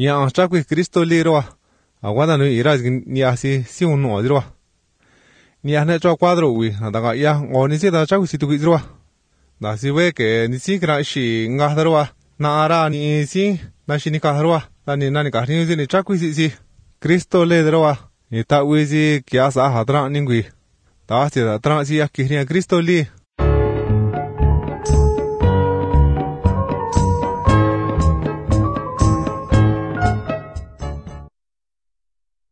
ya cha quy Cristo li ro wa da no ira ni si un no ro ni ne cho cuadro wi da ga ya ngo ni si da cha quy si tu ro da si we ke ni si kra shi nga da ro na ra ni si na shi ni ka ro da ni na ni ka ni ni cha quy si Cristo le ro ni ta wi si kya sa ha tra ni gwi da si da tra si ya ki Cristo li